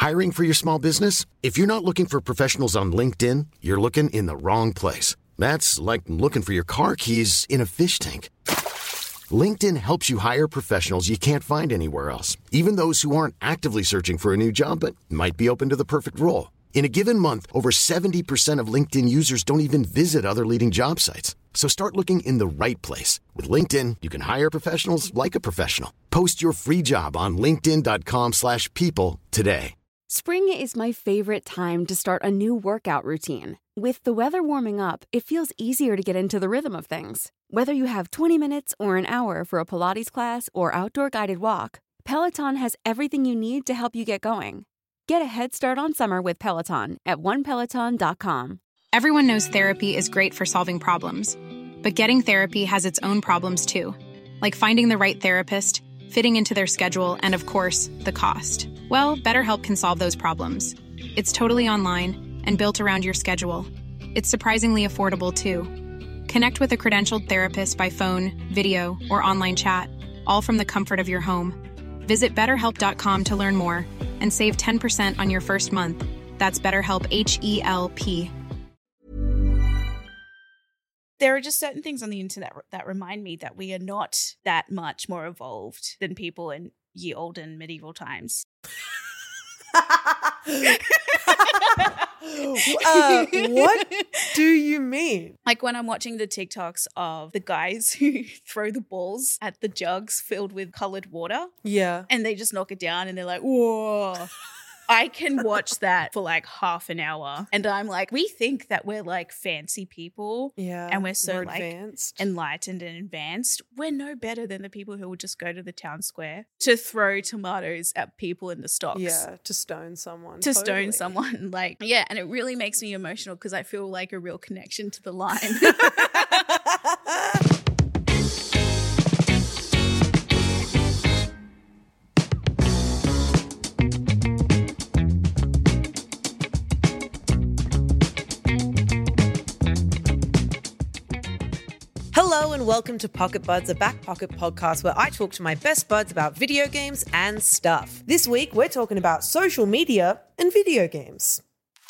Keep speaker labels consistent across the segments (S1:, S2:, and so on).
S1: Hiring for your small business? If you're not looking for professionals on LinkedIn, you're looking in the wrong place. That's like looking for your car keys in a fish tank. LinkedIn helps you hire professionals you can't find anywhere else, even those who aren't actively searching for a new job but might be open to the perfect role. In a given month, over 70% of LinkedIn users don't even visit other leading job sites. So start looking in the right place. With LinkedIn, you can hire professionals like a professional. Post your free job on linkedin.com/people today.
S2: Spring is my favorite time to start a new workout routine. With the weather warming up, it feels easier to get into the rhythm of things. Whether you have 20 minutes or an hour for a Pilates class or outdoor guided walk, Peloton has everything you need to help you get going. Get a head start on summer with Peloton at onepeloton.com.
S3: Everyone knows therapy is great for solving problems, but getting therapy has its own problems too, like finding the right therapist, fitting into their schedule, and of course, the cost. Well, BetterHelp can solve those problems. It's totally online and built around your schedule. It's surprisingly affordable too. Connect with a credentialed therapist by phone, video, or online chat, all from the comfort of your home. Visit BetterHelp.com to learn more and save 10% on your first month. That's BetterHelp, H-E-L-P.
S4: There are just certain things on the internet that remind me that we are not that much more evolved than people in ye olden medieval times.
S5: What do you mean?
S4: Like when I'm watching the TikToks of the guys who throw the balls at the jugs filled with colored water.
S5: Yeah.
S4: And they just knock it down and they're like, whoa. I can watch that for like half an hour. And I'm like, we think that we're like fancy people.
S5: Yeah.
S4: And we're so
S5: like
S4: advanced. Enlightened and advanced. We're no better than the people who would just go to the town square to throw tomatoes at people in the stocks.
S5: Yeah. To stone someone.
S4: To stone someone. Like, yeah. And it really makes me emotional because I feel like a real connection to the line.
S5: Hello and welcome to Pocket Buds, a back pocket podcast where I talk to my best buds about video games and stuff. This week, we're talking about social media and video games.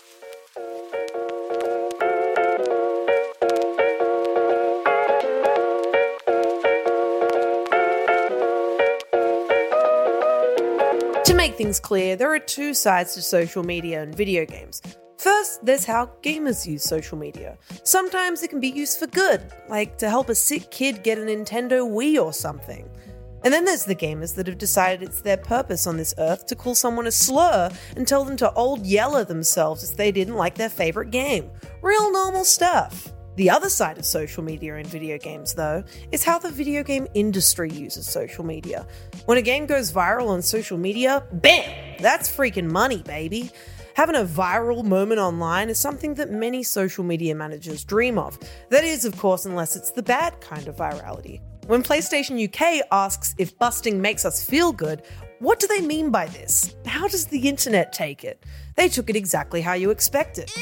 S5: To make things clear, there are two sides to social media and video games. First, there's how gamers use social media. Sometimes it can be used for good, like to help a sick kid get a Nintendo Wii or something. And then there's the gamers that have decided it's their purpose on this earth to call someone a slur and tell them to old yeller themselves if they didn't like their favorite game. Real normal stuff. The other side of social media and video games, though, is how the video game industry uses social media. When a game goes viral on social media, bam! That's freaking money, baby. Having a viral moment online is something that many social media managers dream of. That is, of course, unless it's the bad kind of virality. When PlayStation UK asks if busting makes us feel good, what do they mean by this? How does the internet take it? They took it exactly how you expect it.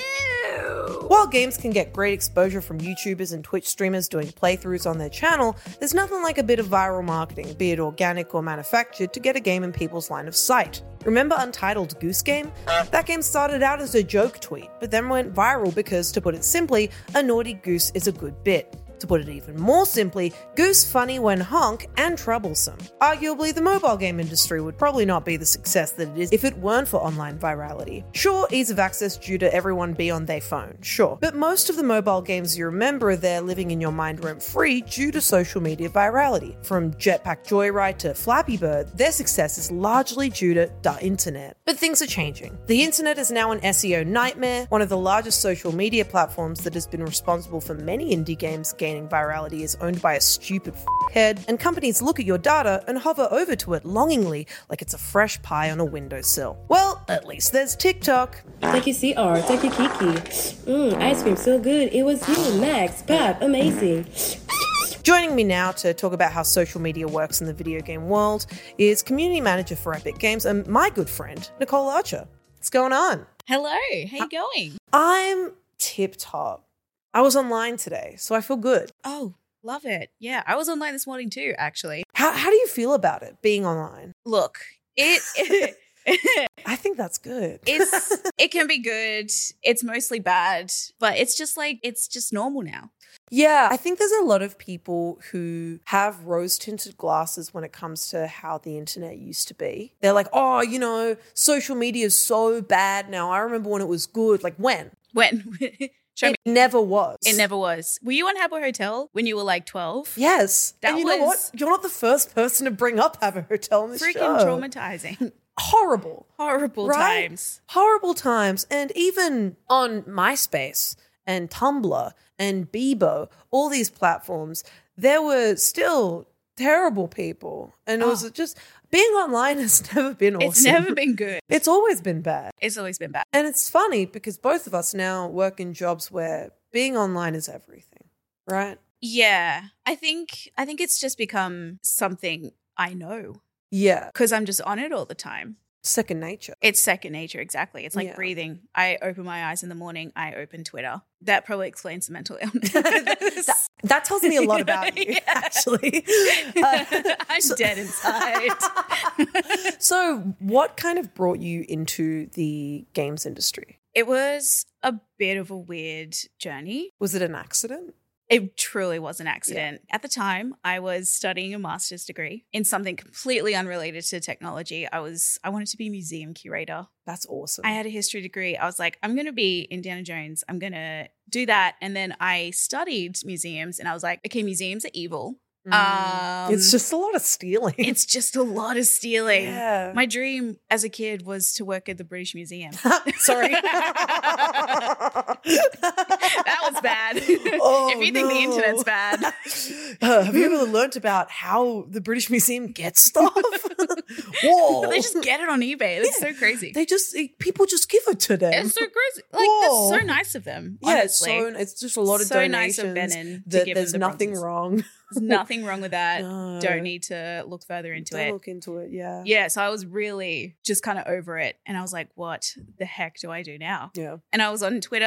S5: Ew. While games can get great exposure from YouTubers and Twitch streamers doing playthroughs on their channel, there's nothing like a bit of viral marketing, be it organic or manufactured, to get a game in people's line of sight. Remember Untitled Goose Game? That game started out as a joke tweet, but then went viral because, to put it simply, a naughty goose is a good bit. To put it even more simply, goose funny when honk and troublesome. Arguably, the mobile game industry would probably not be the success that it is if it weren't for online virality. Sure, ease of access due to everyone be on their phone, sure. But most of the mobile games you remember are there living in your mind rent-free due to social media virality. From Jetpack Joyride to Flappy Bird, their success is largely due to the internet. But things are changing. The internet is now an SEO nightmare, one of the largest social media platforms that has been responsible for many indie games gaining virality is owned by a stupid head, and companies look at your data and hover over to it longingly like it's a fresh pie on a windowsill. Well, at least there's TikTok.
S6: Thank you, CR. Thank you, Kiki. Ice cream so good. It was you, Max. Pop, amazing.
S5: Joining me now to talk about how social media works in the video game world is community manager for Epic Games and my good friend, Nicole Archer. What's going on?
S4: Hello, how you going?
S5: I'm tip-top. I was online today, so I feel good.
S4: Oh, love it. Yeah, I was online this morning too, actually.
S5: How do you feel about it, being online?
S4: Look, it
S5: I think that's good.
S4: It can be good. It's mostly bad, but it's just normal now.
S5: Yeah, I think there's a lot of people who have rose-tinted glasses when it comes to how the internet used to be. They're like, oh, social media is so bad now. I remember when it was good. Like when?
S4: When? Show me.
S5: It never was.
S4: It never was. Were you on Habbo Hotel when you were like 12?
S5: Yes.
S4: That
S5: and you know what? You're not the first person to bring up Habbo Hotel on this
S4: freaking
S5: show.
S4: traumatizing.
S5: Horrible.
S4: Horrible
S5: right?
S4: times.
S5: Horrible times. And even on MySpace and Tumblr and Bebo, all these platforms, there were still terrible people. And it was just, being online has never been awesome.
S4: It's never been good.
S5: It's always been bad.
S4: It's always been bad.
S5: And it's funny because both of us now work in jobs where being online is everything, right?
S4: Yeah. I think it's just become something I know
S5: Yeah.
S4: because I'm just on it all the time.
S5: Second nature.
S4: It's second nature, exactly. It's like
S5: Yeah.
S4: breathing. I open my eyes in the morning, I open Twitter. That probably explains the mental illness.
S5: That tells me a lot about you,
S4: Yeah.
S5: actually.
S4: I'm dead inside.
S5: So what kind of brought you into the games industry?
S4: It was a bit of a weird journey.
S5: Was it an accident?
S4: It truly was an accident. At the time, I was studying a master's degree in something completely unrelated to technology. I wanted to be a museum curator.
S5: That's awesome.
S4: I had a history degree. I was like, I'm going to be Indiana Jones. I'm going to do that. And then I studied museums and I was like, okay, museums are evil.
S5: It's just a lot of stealing.
S4: It's just a lot of stealing.
S5: Yeah.
S4: My dream as a kid was to work at the British Museum.
S5: Sorry.
S4: That was bad.
S5: Oh,
S4: if you think the internet's bad.
S5: Have you ever learnt about how the British Museum gets stuff? Whoa.
S4: They just get it on eBay. It's so crazy.
S5: People just give it to them.
S4: It's so crazy. Like,
S5: Whoa.
S4: that's so nice of them,
S5: Yeah,
S4: honestly.
S5: it's just a lot of
S4: So
S5: donations.
S4: nice of Benin to
S5: that
S4: give
S5: there's
S4: them the
S5: nothing
S4: bronzes.
S5: wrong.
S4: There's nothing wrong with that.
S5: No.
S4: Don't need to look further into
S5: Don't
S4: it.
S5: look into it, yeah.
S4: Yeah, so I was really just kind of over it. And I was like, what the heck do I do now?
S5: Yeah.
S4: And I was on Twitter.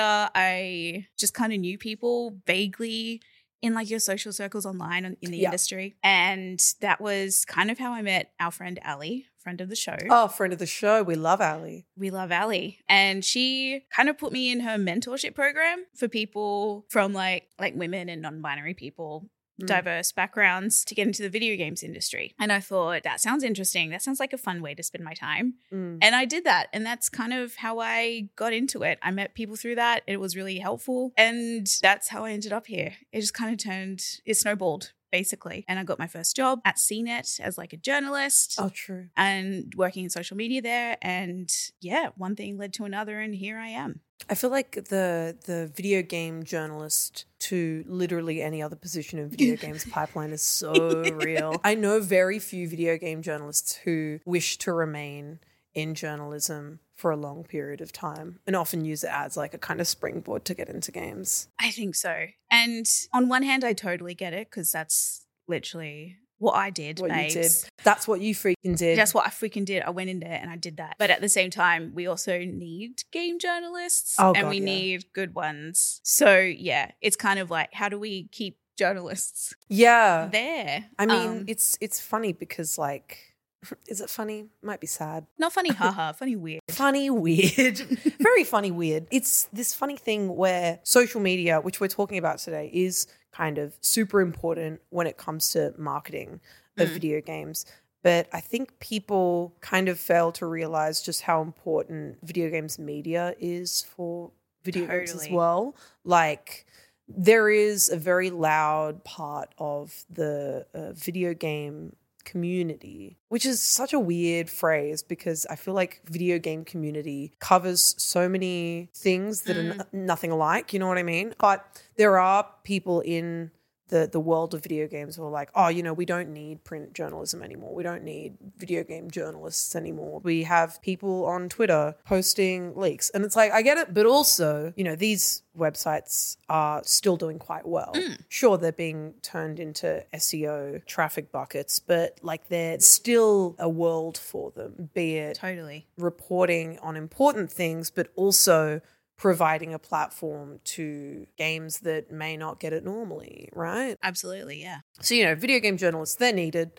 S4: I just kind of knew people vaguely in like your social circles online in the
S5: Yeah.
S4: industry. And that was kind of how I met our friend Ali, friend of the show.
S5: Oh, friend of the show. We love Ali.
S4: We love Ali. And she kind of put me in her mentorship program for people from like women and non-binary people, diverse backgrounds to get into the video games industry. And I thought, that sounds interesting. That sounds like a fun way to spend my time. And I did that. And that's kind of how I got into it. I met people through that. It was really helpful. And that's how I ended up here. It just kind of it snowballed, basically. And I got my first job at CNET as like a journalist.
S5: Oh, true.
S4: And working in social media there. And yeah, one thing led to another and here I am.
S5: I feel like the video game journalist to literally any other position in video games pipeline is so real. I know very few video game journalists who wish to remain in journalism for a long period of time and often use it as like a kind of springboard to get into games.
S4: I think so. And on one hand, I totally get it because that's literally what I did,
S5: What
S4: babes.
S5: you did. That's what you freaking did.
S4: That's what I freaking did. I went in there and I did that. But at the same time, we also need game journalists
S5: Oh,
S4: and
S5: God,
S4: we
S5: yeah.
S4: need good ones. So yeah, it's kind of like, how do we keep journalists
S5: Yeah.
S4: there?
S5: I mean, it's funny because like, is it funny? Might be sad.
S4: Not funny, haha, funny weird.
S5: Funny, weird. Very funny, weird. It's this funny thing where social media, which we're talking about today, is kind of super important when it comes to marketing of video games. But I think people kind of fail to realize just how important video games media is for video games as
S4: Totally.
S5: well. Like, there is a very loud part of the video game community, which is such a weird phrase because I feel like video game community covers so many things that are nothing alike, you know what I mean? But there are people in the world of video games who are like, oh, we don't need print journalism anymore. We don't need video game journalists anymore. We have people on Twitter posting leaks. And it's like, I get it. But also, these websites are still doing quite well. Sure, they're being turned into SEO traffic buckets, but like there's still a world for them, be it
S4: Totally.
S5: reporting on important things, but also providing a platform to games that may not get it normally, right?
S4: Absolutely, yeah.
S5: So, video game journalists, they're needed.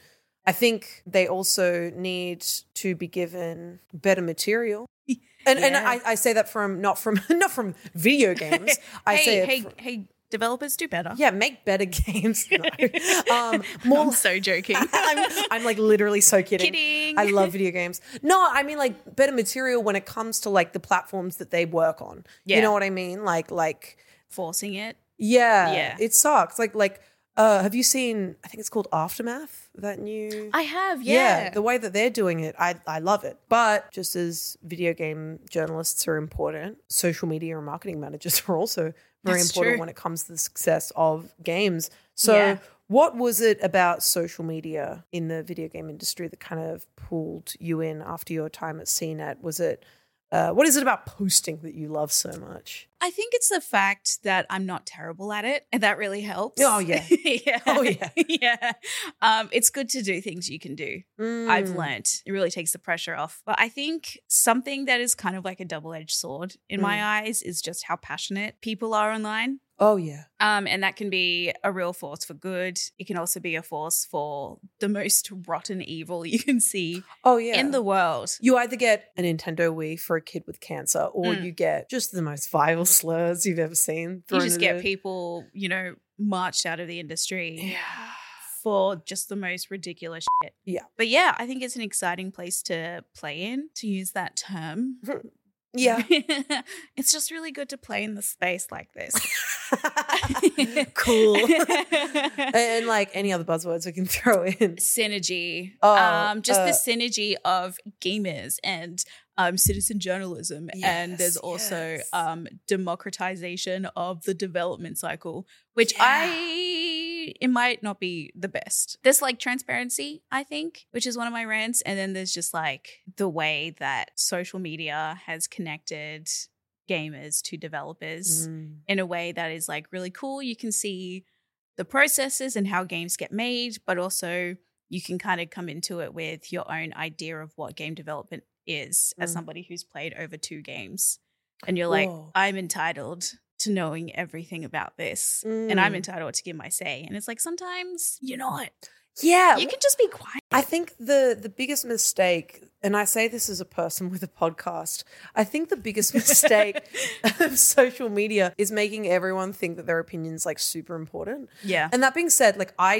S5: I think they also need to be given better material. And I say that not from video games.
S4: Hey, developers, do better.
S5: Yeah, make better games. No. More.
S4: I'm so joking.
S5: I'm like literally so kidding. I love video games. No, I mean like better material when it comes to like the platforms that they work on.
S4: Yeah.
S5: You know what I mean? Like
S4: forcing it.
S5: Yeah. It sucks. Like have you seen, I think it's called Aftermath, that new...
S4: I have, yeah.
S5: The way that they're doing it, I love it. But just as video game journalists are important, social media and marketing managers are also very important when it comes to the success of games. So what was it about social media in the video game industry that kind of pulled you in after your time at CNET? Was it... what is it about posting that you love so much?
S4: I think it's the fact that I'm not terrible at it, and that really helps.
S5: Oh, yeah.
S4: Yeah.
S5: Oh, yeah.
S4: Yeah. It's good to do things you can do. I've learnt. It really takes the pressure off. But I think something that is kind of like a double-edged sword in my eyes is just how passionate people are online.
S5: Oh, yeah.
S4: And that can be a real force for good. It can also be a force for the most rotten evil you can see in the world.
S5: You either get a Nintendo Wii for a kid with cancer or you get just the most vile slurs you've ever seen.
S4: You just get people, marched out of the industry for just the most ridiculous shit.
S5: Yeah.
S4: But yeah, I think it's an exciting place to play in, to use that term.
S5: Yeah.
S4: It's just really good to play in the space like this.
S5: Cool. And like any other buzzwords we can throw in.
S4: Synergy. The synergy of gamers and citizen journalism. And there's also democratization of the development cycle, which it might not be the best. There's like transparency, I think, which is one of my rants. And then there's just like the way that social media has connected gamers to developers in a way that is like really cool. You can see the processes and how games get made, but also you can kind of come into it with your own idea of what game development is as somebody who's played over 2 games. And you're like, I'm entitled to knowing everything about this and I'm entitled to give my say. And it's like, sometimes you're not.
S5: Yeah.
S4: You can just be quiet.
S5: I think the biggest mistake, and I say this as a person with a podcast, I think the biggest mistake of social media is making everyone think that their opinion's like super important.
S4: Yeah.
S5: And that being said,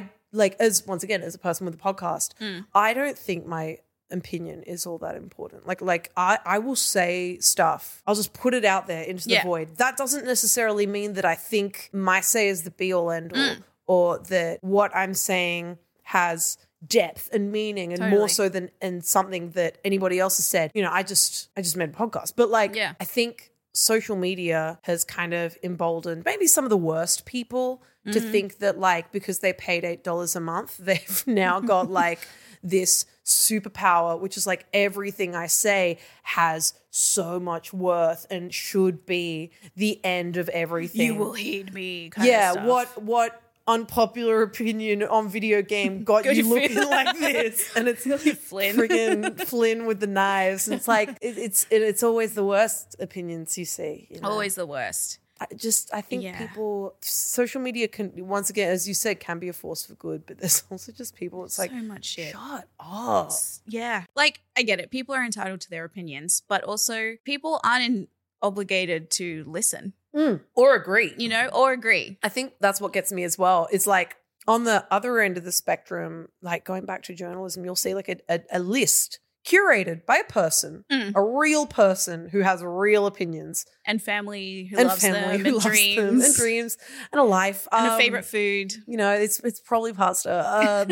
S5: as a person with a podcast, I don't think my opinion is all that important. Like I will say stuff. I'll just put it out there into the void. That doesn't necessarily mean that I think my say is the be all end all or that what I'm saying has depth and meaning and more so than something that anybody else has said. I just made a podcast. But I think social media has kind of emboldened maybe some of the worst people to think that because they paid $8 a month, they've now got this superpower, which is everything I say has so much worth and should be the end of everything.
S4: You will heed me. Kind of stuff.
S5: What unpopular opinion on video game got you looking like this? And it's
S4: Flynn.
S5: Friggin' Flynn with the knives. And it's it's always the worst opinions you see.
S4: Always the worst.
S5: I think people, social media can, once again, as you said, can be a force for good, but there's also just people, it's
S4: so much shit.
S5: Shut up.
S4: Yeah. I get it. People are entitled to their opinions, but also people aren't obligated to listen.
S5: Or agree.
S4: Or agree.
S5: I think that's what gets me as well. It's on the other end of the spectrum, going back to journalism, you'll see a list curated by a person, a real person who has real opinions.
S4: And family who loves them, and
S5: dreams, and a life.
S4: And a favorite food.
S5: It's probably pasta.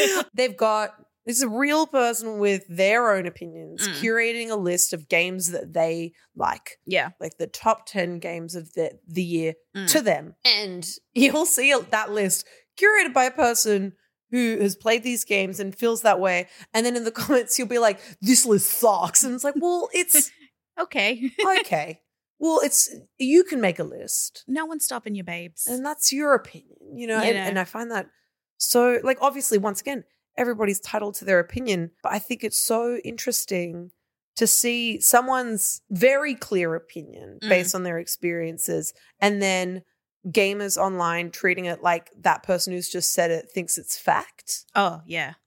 S5: It's a real person with their own opinions, curating a list of games that they like.
S4: Yeah.
S5: Like the top 10 games of the year to them. And you'll see that list curated by a person who has played these games and feels that way. And then in the comments, you'll be like, this list sucks. And it's like, well, it's...
S4: Okay.
S5: Okay. Well, you can make a list.
S4: No one's stopping you, babes.
S5: And that's your opinion, and I find that so, obviously, once again, everybody's entitled to their opinion, but I think it's so interesting to see someone's very clear opinion based on their experiences and then gamers online treating it like that person who's just said it thinks it's fact.
S4: Oh, yeah.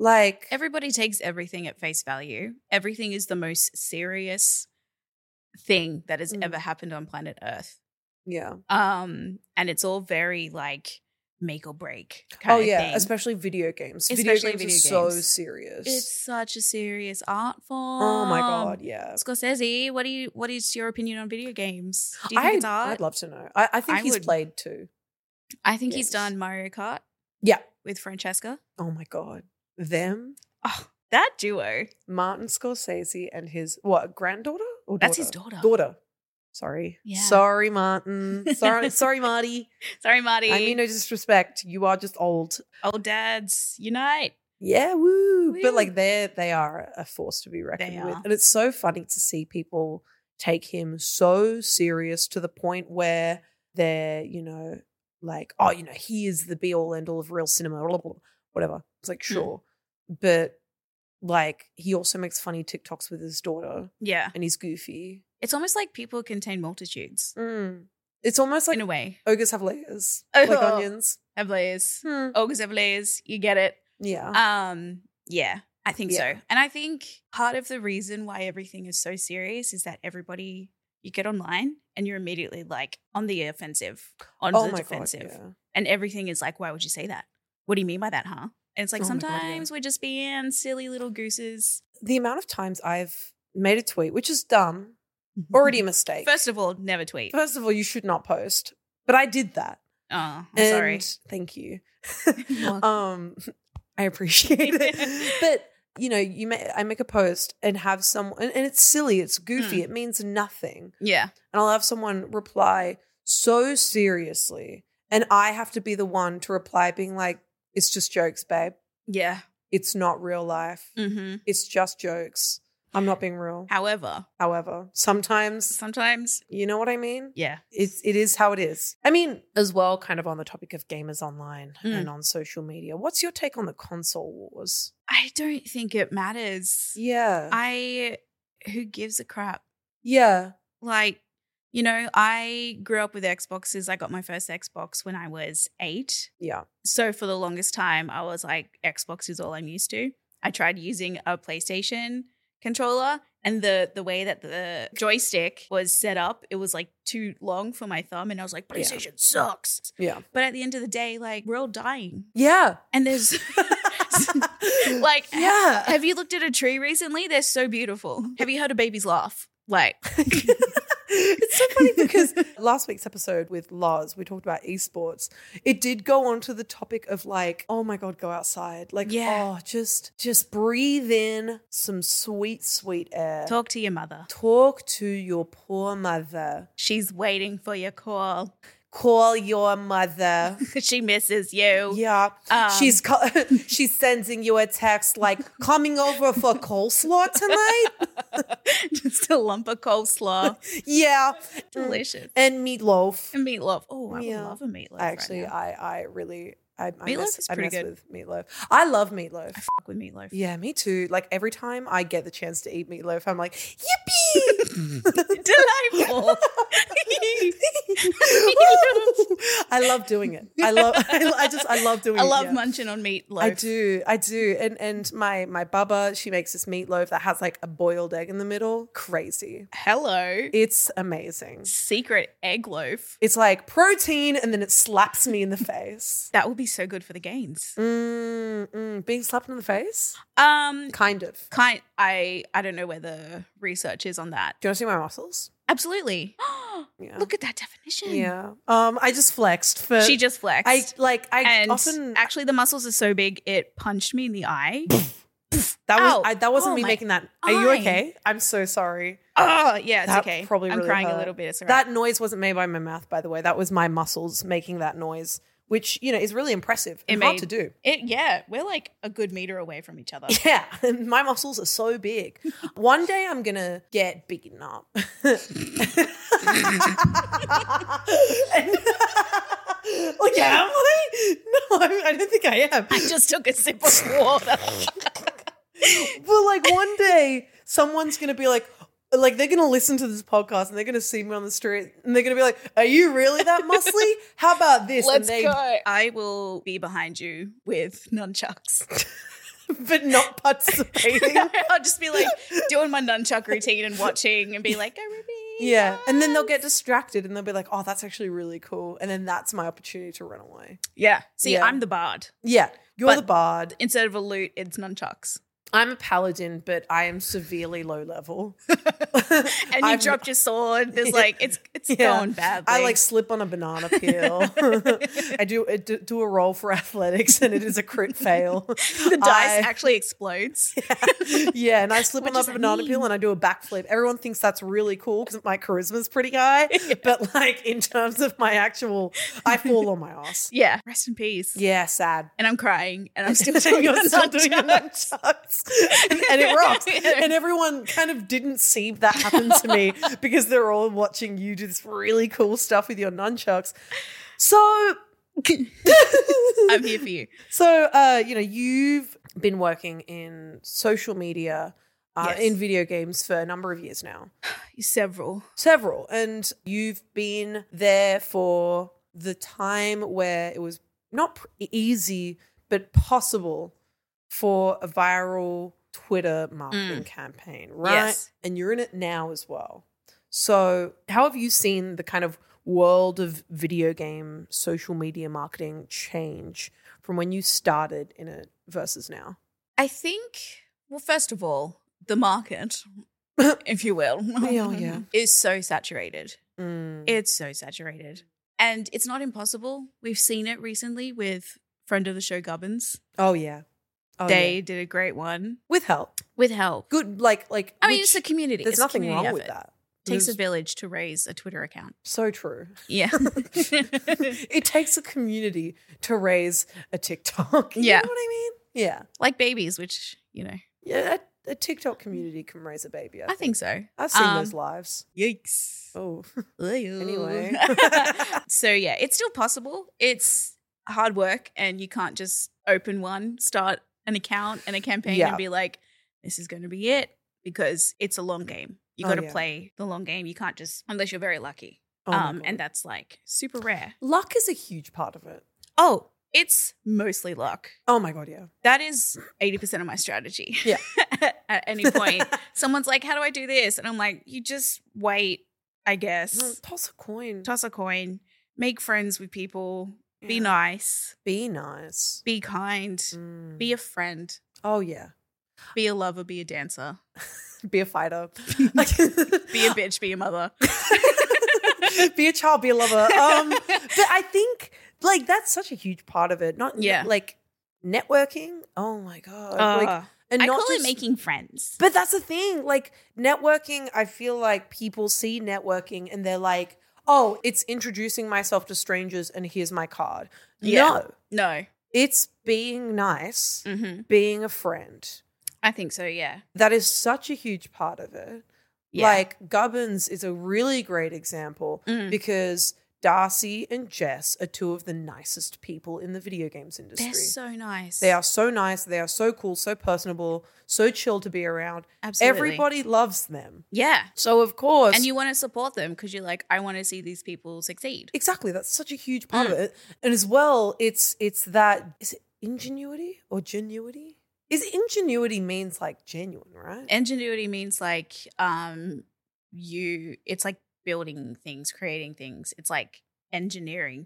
S5: Like,
S4: Everybody takes everything at face value. Everything is the most serious thing that has ever happened on planet Earth.
S5: yeah.
S4: And it's all very like make or break kind of thing.
S5: Especially video games.
S4: Especially
S5: video
S4: video
S5: games are so
S4: games.
S5: serious.
S4: It's such a serious art form.
S5: Oh my God, yeah.
S4: Scorsese, what is your opinion on video games? Do you think it's art?
S5: I'd love to know. I think he's
S4: would-
S5: played too.
S4: I think he's
S5: Yes.
S4: done Mario Kart
S5: Yeah.
S4: with Francesca.
S5: Oh my God. Them,
S4: Oh, that duo.
S5: Martin Scorsese and his, granddaughter? Or
S4: That's
S5: daughter?
S4: his daughter.
S5: Daughter. Sorry.
S4: Yeah.
S5: Sorry, Martin. Sorry, Marty.
S4: Sorry, Marty.
S5: I mean no disrespect. You are just old.
S4: Old dads unite.
S5: Yeah, woo.
S4: Woo.
S5: But like they are a force to be reckoned
S4: They
S5: with.
S4: are.
S5: And it's so funny to see people take him so serious to the point where they're, like, oh, he is the be all end all of real cinema, blah, blah, blah, whatever. It's like, sure. But like he also makes funny TikToks with his daughter
S4: Yeah.
S5: and he's goofy.
S4: It's almost like people contain multitudes
S5: It's almost like
S4: in a way.
S5: ogres have layers,
S4: Oh.
S5: like onions.
S4: Have layers. Ogres have layers. You get it.
S5: Yeah.
S4: Yeah, I think
S5: Yeah.
S4: so. And I think part of the reason why everything is so serious is that everybody, you get online and you're immediately like on the offensive, on
S5: Oh
S4: the
S5: my
S4: defensive.
S5: God, yeah.
S4: And everything is like, why would you say that? What do you mean by that, huh? And it's like,
S5: Oh my God,
S4: sometimes
S5: yeah.
S4: we're just being silly little gooses.
S5: The amount of times I've made a tweet, which is dumb, already a mistake.
S4: First of all, never tweet.
S5: First of all, you should not post. But I did that.
S4: Oh, I'm
S5: And
S4: sorry.
S5: thank you.
S4: welcome.
S5: I appreciate it. But I make a post and have someone, and it's silly, it's goofy, it means nothing.
S4: Yeah.
S5: And I'll have someone reply so seriously, and I have to be the one to reply being like, it's just jokes, babe.
S4: Yeah.
S5: It's not real life.
S4: Mm-hmm.
S5: It's just jokes. I'm not being real.
S4: However,
S5: Sometimes, you know what I mean?
S4: yeah.
S5: It is how it is. I mean, as well, kind of on the topic of gamers online and on social media, what's your take on the console wars?
S4: I don't think it matters.
S5: Yeah.
S4: Who gives a crap?
S5: Yeah.
S4: Like, I grew up with Xboxes. I got my first Xbox when I was 8.
S5: Yeah.
S4: So for the longest time, I was like, Xbox is all I'm used to. I tried using a PlayStation controller, and the way that the joystick was set up, it was like too long for my thumb, and I was like, PlayStation sucks.
S5: Yeah.
S4: But at the end of the day, like, we're all dying.
S5: Yeah.
S4: And there's like,
S5: Yeah.
S4: have you looked at a tree recently? They're so beautiful. Have you heard a baby's laugh? Like,
S5: It's so funny because last week's episode with Loz, we talked about esports. It did go on to the topic of like, oh my God, go outside. Like,
S4: Yeah.
S5: just breathe in some sweet, sweet air.
S4: talk to your mother.
S5: Talk to your poor mother.
S4: She's waiting for your call.
S5: Call your mother.
S4: She misses you.
S5: Yeah. She's sending you a text like, coming over for coleslaw tonight?
S4: Just a lump of coleslaw.
S5: Yeah.
S4: Delicious.
S5: And meatloaf.
S4: And meatloaf. Oh, I would
S5: Yeah.
S4: love a meatloaf.
S5: Actually,
S4: right now.
S5: I really I
S4: Meatloaf
S5: mess,
S4: is
S5: I
S4: pretty
S5: mess
S4: good.
S5: with meatloaf. I love meatloaf.
S4: I fuck with meatloaf.
S5: Yeah, me too. Like every time I get the chance to eat meatloaf, I'm like, yippee!
S4: Delightful.
S5: I love doing it. I love doing it.
S4: I love
S5: yeah.
S4: munching on meatloaf.
S5: I do. And my bubba, she makes this meatloaf that has like a boiled egg in the middle. Crazy.
S4: Hello.
S5: It's amazing.
S4: Secret egg loaf.
S5: It's like protein and then it slaps me in the face.
S4: That would be so good for the gains.
S5: Being slapped in the face?
S4: Kind
S5: I
S4: I don't know where the research is on that.
S5: Do you want to see my muscles?
S4: Absolutely.
S5: Yeah.
S4: Look at that definition.
S5: Yeah. I just flexed for
S4: She just flexed.
S5: I
S4: and
S5: often
S4: actually the muscles are so big it punched me in the eye.
S5: that wasn't
S4: Oh
S5: me
S4: my
S5: making that. Are you
S4: eye.
S5: okay? I'm so sorry.
S4: Oh, yeah, it's
S5: That
S4: okay.
S5: probably
S4: I'm
S5: really
S4: crying
S5: hurt.
S4: a little bit. It's all
S5: That
S4: right.
S5: noise wasn't made by my mouth, by the way. That was my muscles making that noise, which, is really impressive and hard to do.
S4: We're like a good meter away from each other.
S5: Yeah, my muscles are so big. One day I'm going to get beaten up. Like, am I? No, I don't think I am.
S4: I just took a sip of water.
S5: But like one day someone's going to be like they're going to listen to this podcast and they're going to see me on the street and they're going to be like, are you really that muscly? How about this?
S4: Let's
S5: and
S4: go. I will be behind you with nunchucks.
S5: but not participating.
S4: I'll just be like doing my nunchuck routine and watching and be like, go Ruby.
S5: Yeah. And then they'll get distracted and they'll be like, oh, that's actually really cool. And then that's my opportunity to run away.
S4: Yeah. See,
S5: Yeah.
S4: I'm the bard.
S5: Yeah. You're
S4: But-
S5: the bard.
S4: Instead of a loot, it's nunchucks.
S5: I'm a paladin, but I am severely low level.
S4: And you dropped your sword. There's like, it's going badly.
S5: I like slip on a banana peel. I do a roll for athletics and it is a crit fail.
S4: the dice actually explodes.
S5: Yeah, and I slip
S4: What
S5: on
S4: does
S5: a
S4: that
S5: banana
S4: mean?
S5: peel and I do a backflip. Everyone thinks that's really cool because my charisma's pretty high. But like in terms of my actual, I fall on my ass.
S4: Yeah. Rest in peace.
S5: Yeah, sad.
S4: And I'm crying and I'm still doing
S5: You're
S4: the
S5: still doing the
S4: nunchucks.
S5: nunchucks. And it rocks. And everyone kind of didn't see that happen to me because they're all watching you do this really cool stuff with your nunchucks. So
S4: I'm here for you.
S5: So, you've been working in social media,
S4: Yes.
S5: in video games for a number of years now.
S4: Several.
S5: Several. And you've been there for the time where it was not easy, but possible for a viral Twitter marketing campaign, right?
S4: Yes.
S5: And you're in it now as well. So how have you seen the kind of world of video game social media marketing change from when you started in it versus now?
S4: I think, well, first of all, the market, if you will,
S5: Yeah.
S4: is so saturated.
S5: Mm.
S4: It's so saturated. And it's not impossible. We've seen it recently with friend of the show Gubbins.
S5: Oh, yeah. Oh,
S4: They
S5: yeah.
S4: did a great one.
S5: With help.
S4: With help.
S5: Good, like.
S4: I mean,
S5: which-
S4: it's a community.
S5: There's
S4: It's a
S5: nothing
S4: community
S5: wrong with
S4: effort.
S5: that.
S4: Takes a
S5: There's-
S4: village to raise a Twitter account.
S5: So true.
S4: Yeah.
S5: It takes a community to raise a TikTok. You
S4: Yeah.
S5: know what I mean? Yeah.
S4: Like babies, which,
S5: Yeah, a TikTok community can raise a baby.
S4: I think so.
S5: I've seen those lives.
S4: Yikes.
S5: Oh,
S4: Anyway.
S5: anyway.
S4: So yeah, it's still possible. It's hard work and you can't just open one, start an account and a campaign
S5: Yeah.
S4: and be like, this is going to be it, because it's a long game. You
S5: Oh,
S4: got to
S5: yeah.
S4: play the long game. You can't just, unless you're very lucky.
S5: Oh my God.
S4: And that's like super rare.
S5: Luck is a huge part of it.
S4: Oh, it's mostly luck.
S5: Oh my God, yeah.
S4: That is 80% of my strategy.
S5: Yeah.
S4: At any point, someone's like, how do I do this? And I'm like, you just wait, I guess.
S5: Toss a coin.
S4: Toss a coin, make friends with people, be
S5: Yeah.
S4: nice,
S5: Be nice.
S4: be kind,
S5: Mm.
S4: be a friend,
S5: Oh, yeah.
S4: be a lover, be a dancer,
S5: Be a fighter.
S4: be a bitch, be a mother.
S5: Be a child, be a lover. But I think like that's such a huge part of it. Not
S4: Yeah.
S5: like networking. Oh my God. And
S4: I
S5: not
S4: call it
S5: just-
S4: making friends.
S5: But that's the thing. Like networking, I feel like people see networking and they're like, oh, it's introducing myself to strangers and here's my card.
S4: Yeah.
S5: No,
S4: No.
S5: it's being nice,
S4: Mm-hmm.
S5: being a friend.
S4: I think so, yeah.
S5: That is such a huge part of it.
S4: Yeah.
S5: Like Gubbins is a really great example
S4: Mm.
S5: because Darcy and Jess are two of the nicest people in the video games industry.
S4: They're so nice.
S5: They are so nice. They are so cool, so personable, so chill to be around.
S4: Absolutely.
S5: Everybody loves them.
S4: Yeah.
S5: So, of course.
S4: And you want to support them because you're like, I want to see these people succeed.
S5: Exactly. That's such a huge part of it. And as well, it's that, is it ingenuity or genuity? Ingenuity means like genuine, right?
S4: Ingenuity means like it's like building things, creating things. It's like engineering.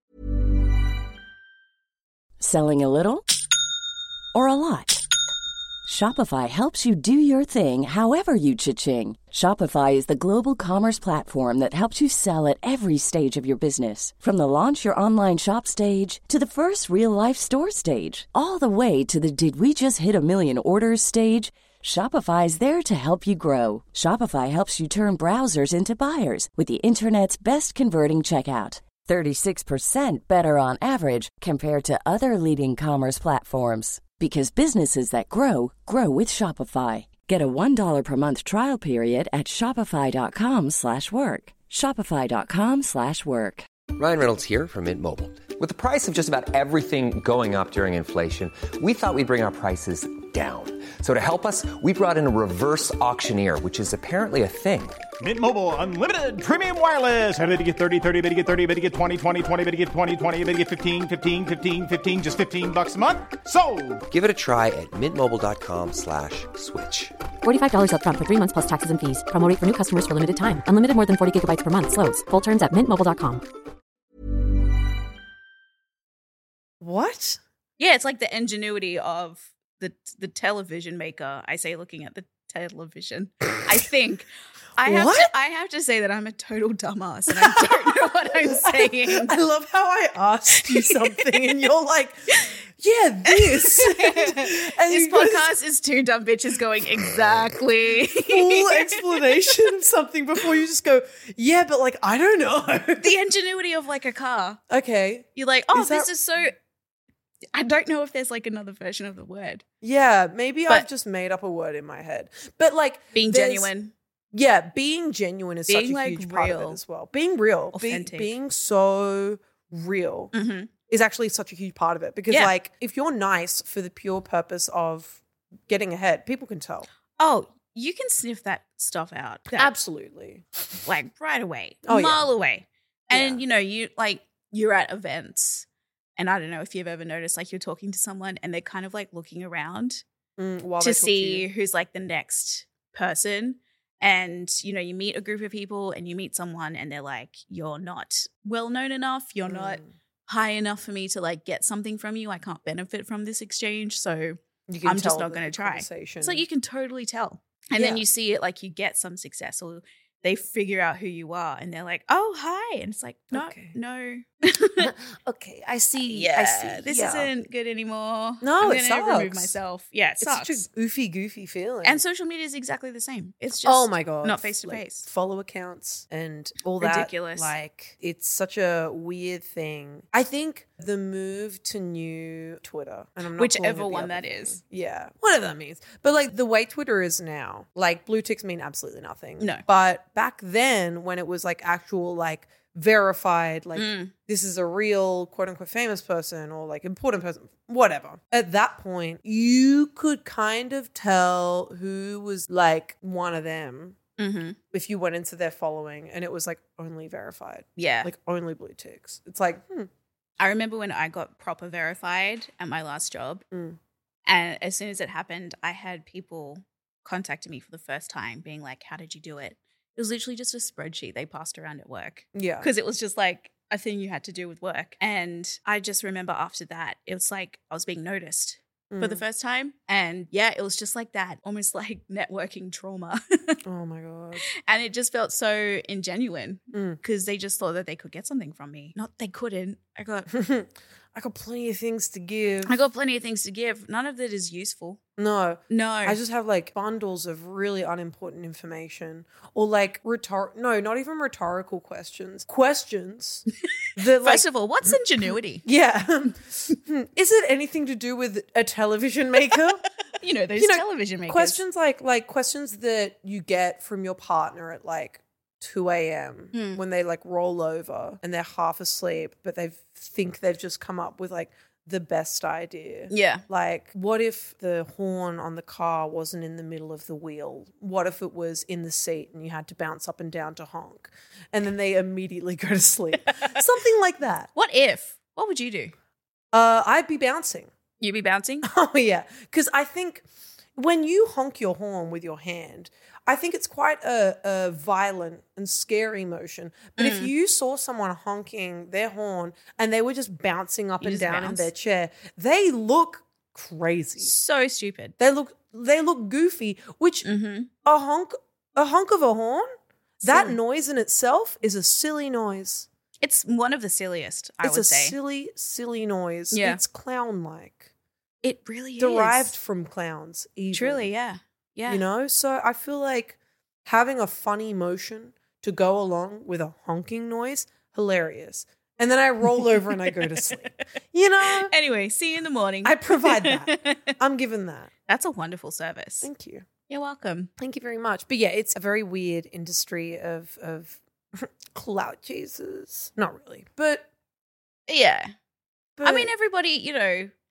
S7: Selling a little or a lot? Shopify helps you do your thing however you cha-ching. Shopify is the global commerce platform that helps you sell at every stage of your business. From the launch your online shop stage to the first real-life store stage, all the way to the did we just hit a million orders stage. Shopify is there to help you grow. Shopify helps you turn browsers into buyers with the internet's best converting checkout. 36% better on average compared to other leading commerce platforms. Because businesses that grow, grow with Shopify. Get a $1 per month trial period at shopify.com/work. Shopify.com/work.
S8: Ryan Reynolds here from Mint Mobile. With the price of just about everything going up during inflation, we thought we'd bring our prices down. So to help us, we brought in a reverse auctioneer, which is apparently a thing.
S9: Mint Mobile Unlimited Premium Wireless. How to get 30, 30, bit to get 30, bit to get 20, 20, 20, bit to get 20, 20, bit to get 15, 15, 15, 15, just $15 a month? Sold!
S8: Give it a try at mintmobile.com/switch.
S10: $45 up front for 3 months plus taxes and fees. Promo rate for new customers for limited time. Unlimited more than 40 gigabytes per month. Slows full terms at mintmobile.com.
S5: What?
S4: Yeah, it's like the ingenuity of the television maker. I say looking at the television. I think I have to say that I'm a total dumbass and I don't know what I'm saying.
S5: I love how I asked you something and you're like, yeah, this. And
S4: This podcast is two dumb bitches going exactly.
S5: full explanation of something before you just go, yeah, but like, I don't know.
S4: The ingenuity of like a car.
S5: Okay.
S4: You're like, oh, this is so... I don't know if there's like another version of the word.
S5: Yeah, maybe I've just made up a word in my head. But like
S4: being genuine.
S5: Yeah, being genuine is
S4: Being,
S5: such a
S4: like,
S5: huge part of
S4: real.
S5: it as well. Being real,
S4: Authentic.
S5: being so real is actually such a huge part of it. Because like if you're nice for the pure purpose of getting ahead, people can tell.
S4: Oh, you can sniff that stuff out.
S5: Absolutely.
S4: Like right away.
S5: Oh,
S4: a mile away. And you know, you're at events. And I don't know if you've ever noticed, like you're talking to someone and they're kind of like looking around to see who's like the next person. And, you know, you meet a group of people and you meet someone and they're like, you're not well known enough. You're not high enough for me to like get something from you. I can't benefit from this exchange. So I'm just not going to try. It's like you can totally tell. And then you see it like you get some success or they figure out who you are and they're like, oh, hi. And it's like, no.
S5: Okay, I see.
S4: Yeah,
S5: I see.
S4: this isn't good anymore.
S5: No,
S4: I'm
S5: it
S4: gonna remove
S5: sucks.
S4: myself. Yeah, it sucks.
S5: It's such a goofy feeling.
S4: And social media is exactly the same. It's just
S5: oh my God,
S4: not face to
S5: like,
S4: face.
S5: follow accounts and all
S4: Ridiculous.
S5: that. Like it's such a weird thing. I think the move to new Twitter, and I'm not
S4: Whichever
S5: calling it the
S4: one
S5: other
S4: that
S5: thing.
S4: is.
S5: Yeah, whatever that means. But like the way Twitter is now, like blue ticks mean absolutely nothing.
S4: No.
S5: But back then, when it was like actual like verified, like this is a real quote unquote famous person or like important person, whatever. At that point, you could kind of tell who was like one of them if you went into their following and it was like only verified.
S4: Yeah.
S5: Like only blue ticks. It's like,
S4: I remember when I got proper verified at my last job. And as soon as it happened, I had people contacting me for the first time being like, how did you do it? It was literally just a spreadsheet they passed around at work.
S5: Yeah.
S4: Because it was just like a thing you had to do with work. And I just remember after that, it was like I was being noticed for the first time. And yeah, it was just like that, almost like networking trauma.
S5: Oh my God.
S4: And it just felt so ingenuine because they just thought that they could get something from me. Not they couldn't. I got
S5: plenty of things to give.
S4: I got plenty of things to give. None of it is useful.
S5: No.
S4: I
S5: just have like bundles of really unimportant information or like not even rhetorical questions. Questions that like,
S4: First of all, what's ingenuity?
S5: yeah. Is it anything to do with a television maker?
S4: You know, those television makers.
S5: Questions like questions that you get from your partner at like 2 a.m. when they like roll over and they're half asleep, but they think they've just come up with like the best idea.
S4: Yeah.
S5: Like, what if the horn on the car wasn't in the middle of the wheel? What if it was in the seat and you had to bounce up and down to honk? And then they immediately go to sleep. Something like that.
S4: What if? What would you do?
S5: I'd be bouncing.
S4: You'd be bouncing?
S5: Oh, yeah. Because I think when you honk your horn with your hand, I think it's quite a violent and scary motion. But if you saw someone honking their horn and they were just bouncing up and down in their chair, they look crazy.
S4: So stupid.
S5: They look goofy, which a honk of a horn, that noise in itself is a silly noise.
S4: It's one of the silliest, I would say.
S5: It's a silly noise.
S4: Yeah.
S5: It's clown-like.
S4: It really is.
S5: Derived from clowns, even.
S4: Truly, yeah. Yeah.
S5: You know? So I feel like having a funny motion to go along with a honking noise, hilarious. And then I roll over and I go to sleep. You know?
S4: Anyway, see you in the morning.
S5: I provide that. I'm given that.
S4: That's a wonderful service.
S5: Thank you.
S4: You're welcome.
S5: Thank you very much. But yeah, it's a very weird industry of clout chasers. Not really. But
S4: yeah.
S5: I
S4: I mean, everybody, you know,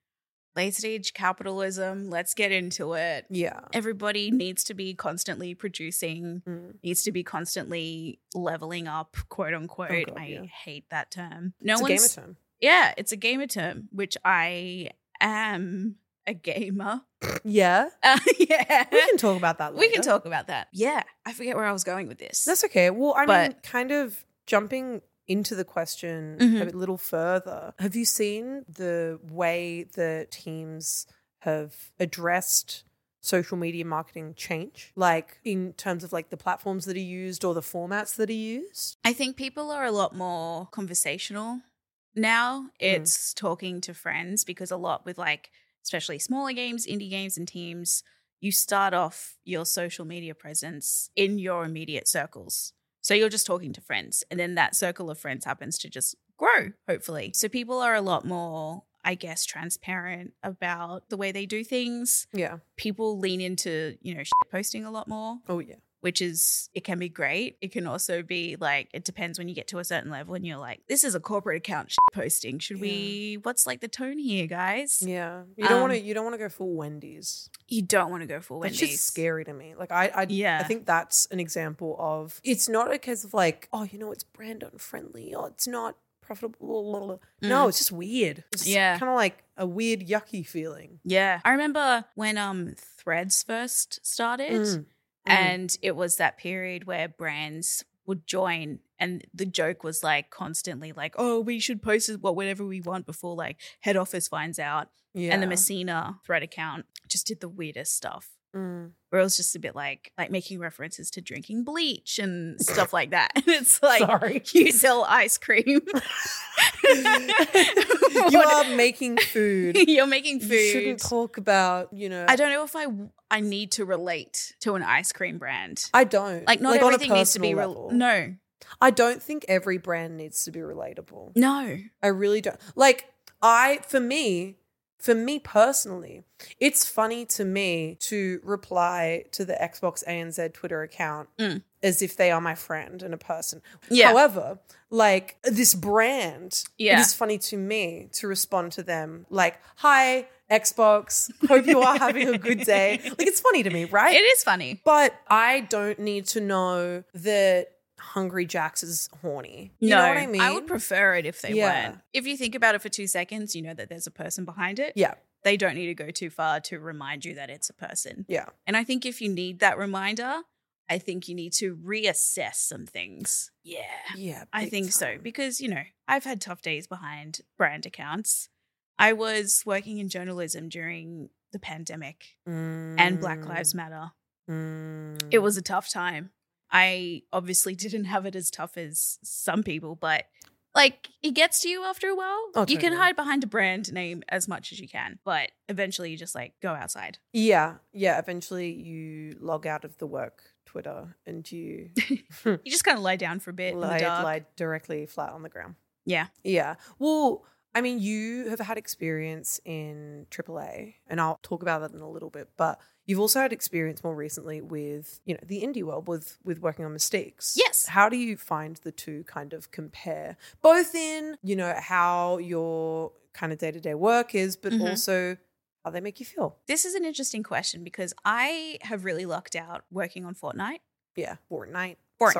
S4: late stage capitalism. Let's get into it.
S5: Yeah.
S4: Everybody needs to be constantly producing, needs to be constantly leveling up, quote unquote.
S5: Oh God,
S4: I hate that term. No
S5: It's a
S4: one's
S5: gamer term.
S4: Yeah, it's a gamer term, which I am a gamer.
S5: Yeah.
S4: Yeah.
S5: We can talk about that later.
S4: We can talk about that. Yeah. I forget where I was going with this.
S5: That's okay. Well, I mean, kind of jumping into the question a little further, have you seen the way the teams have addressed social media marketing change? Like in terms of like the platforms that are used or the formats that are used?
S4: I think people are a lot more conversational now. It's talking to friends, because a lot with like, especially smaller games, indie games and teams, you start off your social media presence in your immediate circles. So you're just talking to friends, and then that circle of friends happens to just grow, hopefully. So people are a lot more, I guess, transparent about the way they do things.
S5: Yeah.
S4: People lean into, shit posting a lot more.
S5: Oh, yeah.
S4: Which is, it can be great. It can also be like, it depends when you get to a certain level and you're like, this is a corporate account posting. Should we, what's like the tone here, guys?
S5: Yeah. You don't want to go full Wendy's.
S4: You don't want to go full Wendy's.
S5: It's just scary to me. Like I think that's an example of, it's not a case of like, oh, it's brand unfriendly, or it's not profitable. No, it's just weird. It's kind of like a weird, yucky feeling.
S4: Yeah. I remember when Threads first started. And it was that period where brands would join, and the joke was like constantly like, oh, we should post whatever we want before like head office finds out. Yeah. And the Messina Thread account just did the weirdest stuff. Where it was just a bit like making references to drinking bleach and stuff like that. And it's like,
S5: sorry,
S4: you sell ice cream.
S5: You are making food.
S4: You're making food.
S5: You shouldn't talk about,
S4: I don't know if I need to relate to an ice cream brand.
S5: I don't.
S4: Like, not everything needs to be no.
S5: I don't think every brand needs to be relatable.
S4: No.
S5: I really don't. Like, for me personally, it's funny to me to reply to the Xbox ANZ Twitter account as if they are my friend and a person. Yeah. However, like this brand, it is funny to me to respond to them like, hi, Xbox, hope you are having a good day. Like, it's funny to me, right?
S4: It is funny.
S5: But I don't need to know that Hungry Jack's is horny. You know what I mean?
S4: I would prefer it if they weren't. If you think about it for 2 seconds, you know that there's a person behind it.
S5: Yeah.
S4: They don't need to go too far to remind you that it's a person.
S5: Yeah.
S4: And I think if you need that reminder, I think you need to reassess some things. Yeah.
S5: Yeah.
S4: I think so. Because, I've had tough days behind brand accounts. I was working in journalism during the pandemic and Black Lives Matter. It was a tough time. I obviously didn't have it as tough as some people, but like it gets to you after a while.
S5: Oh,
S4: you can hide behind a brand name as much as you can, but eventually you just like go outside.
S5: Yeah. Yeah. Eventually you log out of the work Twitter and you
S4: you just kind of lie down for a bit.
S5: Lie directly flat on the ground.
S4: Yeah.
S5: Yeah. Well, I mean, you have had experience in AAA, and I'll talk about that in a little bit, but you've also had experience more recently with, the indie world with working on Mystiques.
S4: Yes.
S5: How do you find the two kind of compare, both in, how your kind of day-to-day work is, but also how they make you feel?
S4: This is an interesting question because I have really lucked out working on Fortnite.
S5: Yeah, Fortnite.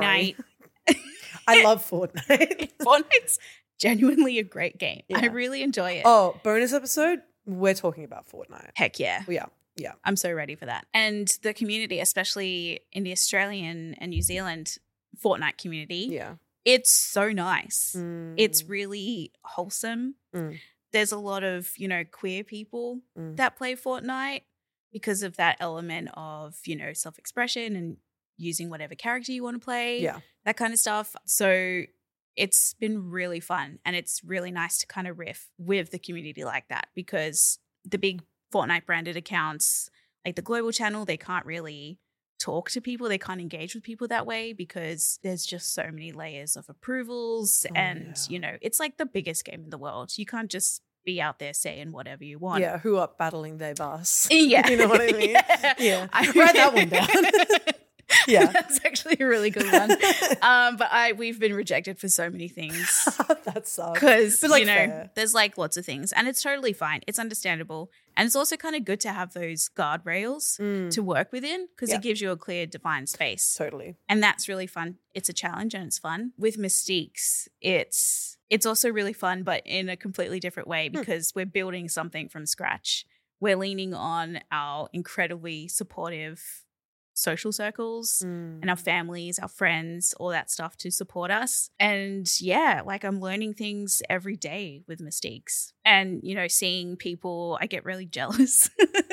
S4: I
S5: love Fortnite.
S4: Fortnite's genuinely a great game. Yeah. I really enjoy it.
S5: Oh, bonus episode, we're talking about Fortnite.
S4: Heck yeah.
S5: Yeah.
S4: I'm so ready for that. And the community, especially in the Australian and New Zealand Fortnite community, it's so nice. It's really wholesome. There's a lot of, queer people that play Fortnite because of that element of, self-expression and using whatever character you want to play, that kind of stuff. So it's been really fun, and it's really nice to kind of riff with the community like that, because the big Fortnite branded accounts, like the global channel, they can't really talk to people. They can't engage with people that way because there's just so many layers of approvals it's like the biggest game in the world. You can't just be out there saying whatever you want.
S5: Yeah, who are battling their boss.
S4: Yeah.
S5: You know what I mean? Yeah.
S4: I
S5: write that one down. Yeah.
S4: That's actually a really good one. But we've been rejected for so many things.
S5: That sucks.
S4: Because,
S5: But, like,
S4: you know,
S5: fair.
S4: there's like lots of things and it's totally fine. It's understandable. And it's also kind of good to have those guardrails to work within because it gives you a clear, defined space.
S5: Totally.
S4: And that's really fun. It's a challenge and it's fun. With Mystiques, it's also really fun, but in a completely different way because we're building something from scratch. We're leaning on our incredibly supportive social circles and our families, our friends, all that stuff to support us. And yeah, like I'm learning things every day with Mystiques. And, you know, seeing people, I get really jealous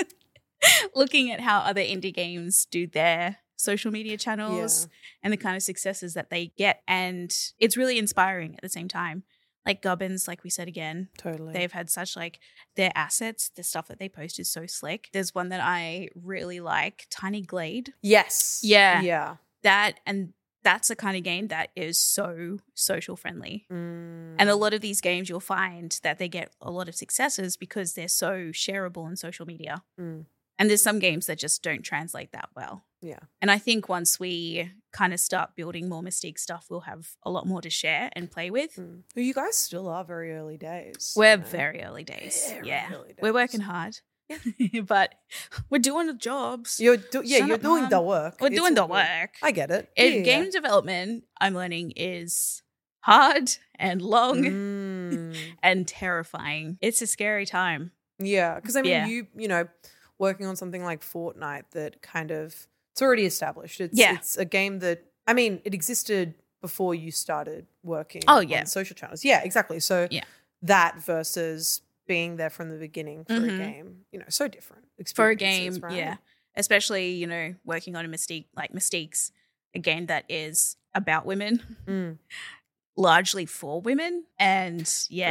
S4: looking at how other indie games do their social media channels and the kind of successes that they get. And it's really inspiring at the same time. Like Gubbins, like we said again.
S5: Totally.
S4: They've had such like their assets, the stuff that they post is so slick. There's one that I really like, Tiny Glade.
S5: Yes.
S4: Yeah.
S5: Yeah.
S4: That's a kind of game that is so social friendly. And a lot of these games you'll find that they get a lot of successes because they're so shareable on social media. And there's some games that just don't translate that well.
S5: Yeah.
S4: And I think once we kind of start building more Mystique stuff, we'll have a lot more to share and play with.
S5: Well, you guys still are very early days.
S4: We're very early days.
S5: Very early days.
S4: We're working hard. But we're doing the jobs.
S5: You're doing the work.
S4: We're
S5: It's
S4: doing the
S5: all good.
S4: work.
S5: I get it.
S4: Game development, I'm learning, is hard and long and terrifying. It's a scary time.
S5: Yeah, because I mean, you know, working on something like Fortnite that kind of it's already established. It's a game that I mean, it existed before you started working. On social channels. Yeah, exactly. So that versus being there from the beginning for a game, you know, so different.
S4: For a game,
S5: right?
S4: yeah. Especially, you know, working on a Mystique like Mystiques, a game that is about women, largely for women, and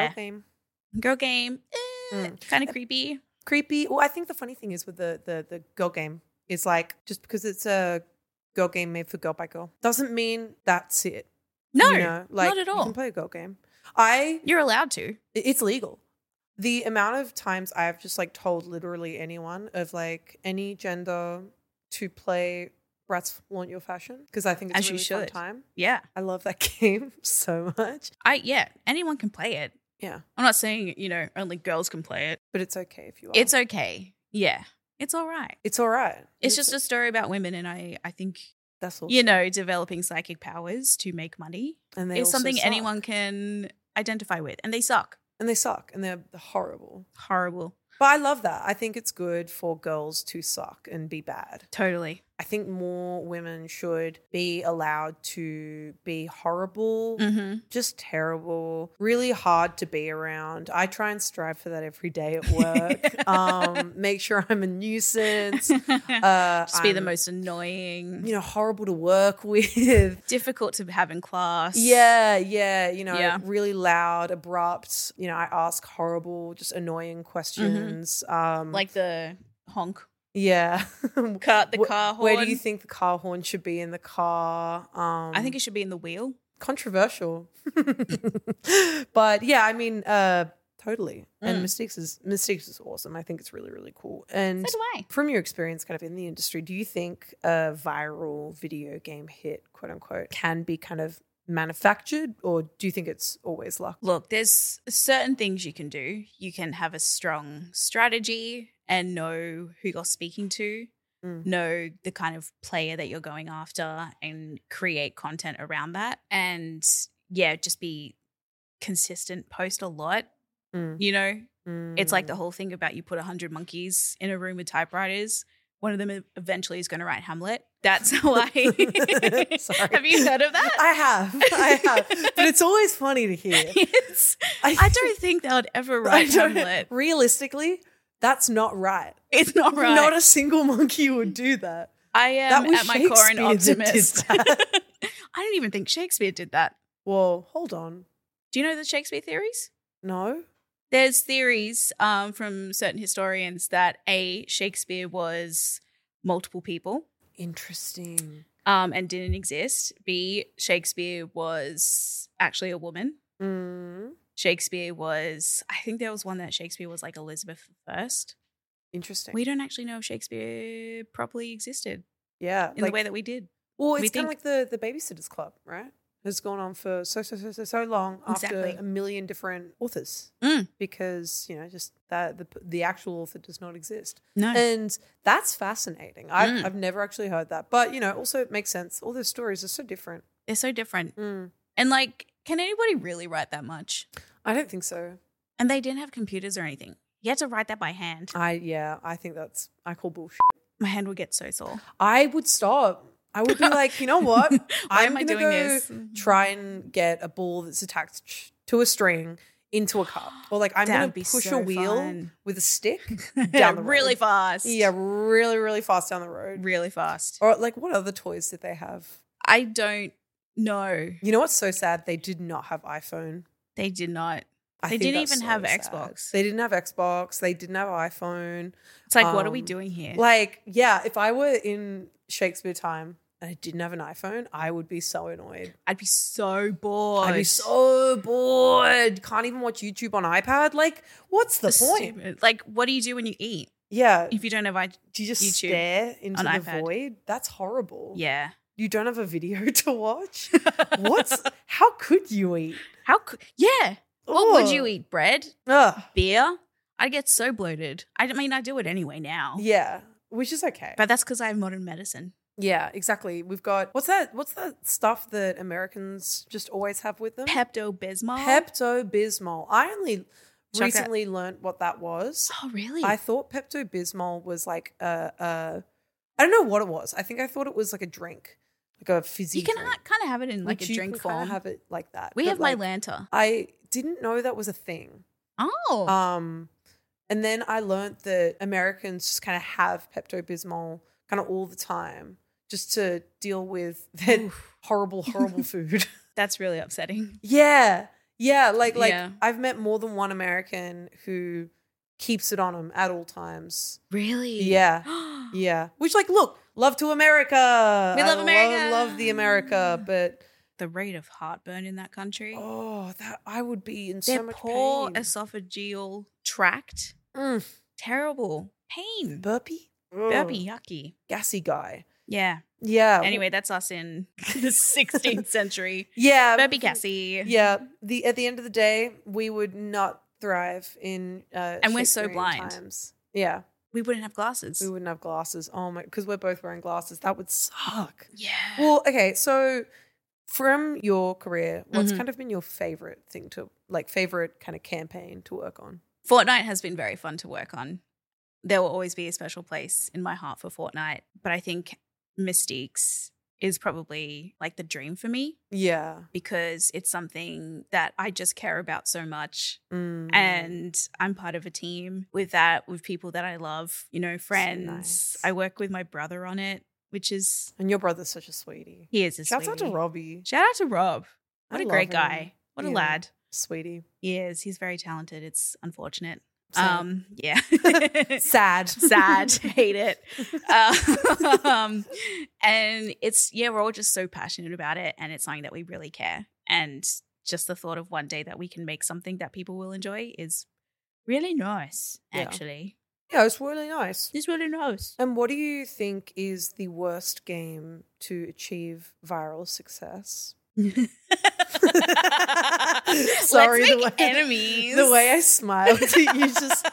S4: girl game, kind of creepy.
S5: Well, I think the funny thing is with the girl game is like just because it's a girl game made for girl by girl doesn't mean that's it.
S4: No,
S5: you know, like,
S4: not at all.
S5: You can play a girl game.
S4: You're allowed to.
S5: It's legal. The amount of times I've just like told literally anyone of like any gender to play Bratz Flaunt Your Fashion because I think it's a really fun time.
S4: Yeah,
S5: I love that game so much.
S4: Anyone can play it.
S5: Yeah,
S4: I'm not saying, you know, only girls can play it,
S5: but it's okay if you are.
S4: It's okay. Yeah, it's all right.
S5: It's all right.
S4: It's just a story about women, and I think
S5: that's awesome.
S4: You know, developing psychic powers to make money is something
S5: suck.
S4: Anyone can identify with, and they suck.
S5: And they're horrible.
S4: Horrible.
S5: But I love that. I think it's good for girls to suck and be bad.
S4: Totally.
S5: I think more women should be allowed to be horrible, just terrible, really hard to be around. I try and strive for that every day at work. Make sure I'm a nuisance.
S4: Just be the most annoying.
S5: You know, horrible to work with.
S4: Difficult to have in class.
S5: Yeah. You know, really loud, abrupt. You know, I ask horrible, just annoying questions.
S4: Like the honk.
S5: Yeah.
S4: Car horn.
S5: Where do you think the car horn should be in the car?
S4: I think it should be in the wheel.
S5: Controversial. But yeah, I mean, totally. And Mystiques is awesome. I think it's really, really cool. And
S4: so do I.
S5: From your experience kind of in the industry, do you think a viral video game hit, quote unquote, can be kind of manufactured, or do you think it's always luck?
S4: Look, there's certain things you can do. You can have a strong strategy and know who you're speaking to, know the kind of player that you're going after, and create content around that. And yeah, just be consistent, post a lot. You know, it's like the whole thing about you put 100 monkeys in a room with typewriters. One of them eventually is going to write Hamlet. That's why.
S5: Sorry.
S4: Have you heard of that?
S5: I have. But it's always funny to hear.
S4: I don't think they would ever write Hamlet.
S5: Realistically, that's not right.
S4: It's not right.
S5: Not a single monkey would do that.
S4: I am at my core an optimist.
S5: I
S4: don't even think Shakespeare did that.
S5: Well, hold on.
S4: Do you know the Shakespeare theories?
S5: No.
S4: There's theories from certain historians that A, Shakespeare was multiple people.
S5: Interesting.
S4: And didn't exist. B, Shakespeare was actually a woman. Shakespeare was, I think there was one that Shakespeare was like Elizabeth I.
S5: Interesting.
S4: We don't actually know if Shakespeare properly existed.
S5: Yeah.
S4: In the way that we did.
S5: Well, it's kind of like the Babysitters Club, right? It's gone on for so long after a million different authors because, just that the actual author does not exist.
S4: No.
S5: And that's fascinating. I've never actually heard that. But, also it makes sense. All those stories are so different.
S4: They're so different. And like, can anybody really write that much?
S5: I don't think so.
S4: And they didn't have computers or anything. You had to write that by hand.
S5: I think I call bullshit.
S4: My hand would get so sore.
S5: I would stop. I would be like, you know what?
S4: Why am I doing this?
S5: Try and get a ball that's attached to a string into a cup. Or like I'm going to push a wheel with a stick down the road.
S4: Really fast.
S5: Yeah, really, really fast down the road.
S4: Really fast.
S5: Or like what other toys did they have?
S4: I don't know.
S5: You know what's so sad? They did not have iPhone.
S4: They did not.
S5: They
S4: didn't even have Xbox.
S5: They didn't have Xbox. They didn't have iPhone.
S4: It's like, what are we doing here?
S5: Like, yeah, if I were in Shakespeare time and I didn't have an iPhone, I would be so annoyed.
S4: I'd be so bored.
S5: Can't even watch YouTube on iPad. Like, what's the point?
S4: Stupid. Like, what do you do when you eat?
S5: Yeah.
S4: If you don't have
S5: do you just
S4: YouTube
S5: stare into the
S4: iPad?
S5: void? That's horrible.
S4: Yeah.
S5: You don't have a video to watch? How could you eat?
S4: Yeah. What would you eat? Bread?
S5: Ugh.
S4: Beer? I get so bloated. I mean, I do it anyway now.
S5: Yeah, which is okay.
S4: But that's because I have modern medicine.
S5: Yeah, exactly. We've got, what's that stuff that Americans just always have with them?
S4: Pepto-Bismol.
S5: Pepto-Bismol. I only recently learned what that was.
S4: Oh, really?
S5: I thought Pepto-Bismol was like I don't know what it was. I think I thought it was like a drink. Like a fizzy drink.
S4: You can kind of have it in like a drink form.
S5: You can kind of have it like that.
S4: We have Mylanta.
S5: I didn't know that was a thing.
S4: Oh.
S5: And then I learned that Americans just kind of have Pepto-Bismol kind of all the time just to deal with that horrible, horrible food.
S4: That's really upsetting.
S5: Yeah. Yeah. Like I've met more than one American who keeps it on them at all times.
S4: Really?
S5: Yeah. Yeah. Which, like, look, love to America.
S4: We love America.
S5: Love the America, but
S4: the rate of heartburn in that country.
S5: Oh, that I would be in so much
S4: poor
S5: pain.
S4: esophageal tract. Terrible pain.
S5: Burpee,
S4: yucky,
S5: gassy guy.
S4: Yeah.
S5: Yeah.
S4: Anyway, that's us in the 16th century.
S5: Yeah.
S4: Burpee gassy.
S5: Yeah. At the end of the day, we would not thrive in
S4: and we're so blind.
S5: Times. Yeah.
S4: We wouldn't have glasses.
S5: We wouldn't have glasses. Oh my, because we're both wearing glasses. That would suck.
S4: Yeah.
S5: Well, okay, so from your career, what's kind of been your favorite thing favorite kind of campaign to work on?
S4: Fortnite has been very fun to work on. There will always be a special place in my heart for Fortnite, but I think Mystiques is probably like the dream for me.
S5: Yeah.
S4: Because it's something that I just care about so much. And I'm part of a team with people that I love, friends. So nice. I work with my brother on it, which is...
S5: And your brother's such a sweetie.
S4: He is a sweetie.
S5: Shouts out to Robbie.
S4: Shout out to Rob. What a great guy. What a lad.
S5: Sweetie.
S4: He is. He's very talented. It's unfortunate.
S5: Sad.
S4: Yeah.
S5: Sad.
S4: Hate it. And we're all just so passionate about it, and it's something that we really care. And just the thought of one day that we can make something that people will enjoy is really nice, actually.
S5: Yeah, it's really nice.
S4: It's really nice.
S5: And what do you think is the worst game to achieve viral success? Sorry,
S4: Let's make enemies.
S5: The way I smiled at you just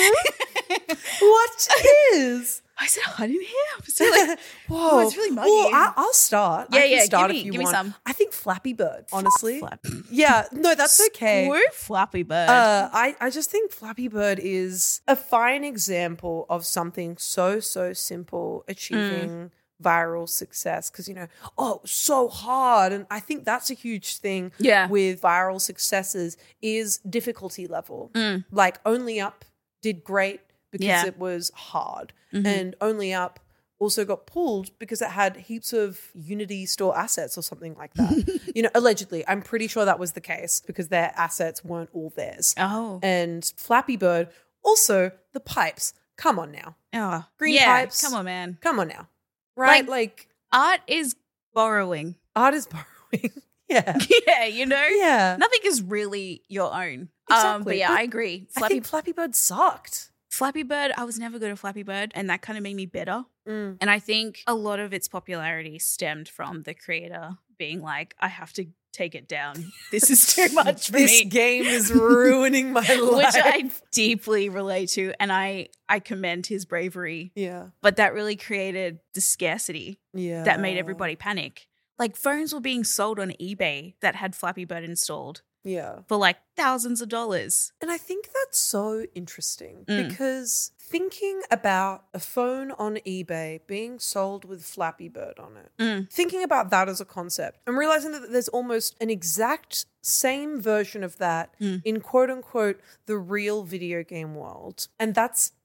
S5: what is?
S4: I said I didn't hear. I'm so like,
S5: whoa,
S4: it's really muggy.
S5: Well, I'll start.
S4: Yeah,
S5: I can start
S4: give
S5: if you
S4: me
S5: want.
S4: some.
S5: I think Flappy Bird, honestly. Yeah, no, that's okay.
S4: Screw Flappy Bird.
S5: I just think Flappy Bird is a fine example of something so simple achieving viral success, because so hard. And I think that's a huge thing with viral successes is difficulty level. Like Only Up did great because it was hard, and Only Up also got pulled because it had heaps of Unity store assets or something like that. Allegedly, I'm pretty sure that was the case because their assets weren't all theirs.
S4: Oh.
S5: And Flappy Bird, also the pipes. Come on now.
S4: Oh,
S5: green pipes.
S4: Come on, man.
S5: Come on now. Right? Like
S4: art is borrowing.
S5: Art is borrowing. Yeah.
S4: Yeah,
S5: Yeah.
S4: Nothing is really your own.
S5: Exactly.
S4: But yeah, I agree.
S5: I think Flappy Bird sucked.
S4: Flappy Bird, I was never good at Flappy Bird, and that kind of made me bitter.
S5: Mm.
S4: And I think a lot of its popularity stemmed from the creator being like, I have to take it down. This is too much for
S5: This
S4: me.
S5: game is ruining my life.
S4: Which I deeply relate to, and I commend his bravery.
S5: Yeah.
S4: But that really created the scarcity
S5: Yeah.
S4: that made everybody panic. Like phones were being sold on eBay that had Flappy Bird installed
S5: Yeah.
S4: for like thousands of dollars.
S5: And I think that's so interesting
S4: Mm.
S5: because thinking about a phone on eBay being sold with Flappy Bird on it, thinking about that as a concept, I'm realizing that there's almost an exact same version of that in quote unquote the real video game world. And that's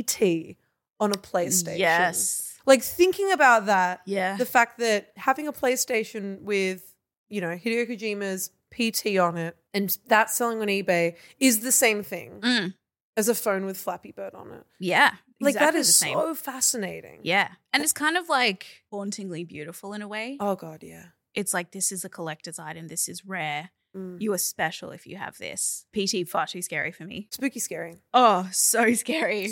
S5: PT on a PlayStation.
S4: Yes.
S5: Like thinking about that,
S4: Yeah.
S5: the fact that having a PlayStation with, Hideo Kojima's PT on it and that selling on eBay is the same thing as a phone with Flappy Bird on it.
S4: Yeah.
S5: Like
S4: exactly
S5: that is
S4: the same.
S5: so fascinating.
S4: Yeah. And it's kind of like hauntingly beautiful in a way.
S5: Oh God, yeah.
S4: It's like, this is a collector's item. This is rare.
S5: Mm.
S4: You are special if you have this. PT, far too scary for me.
S5: Spooky scary.
S4: Oh, so scary.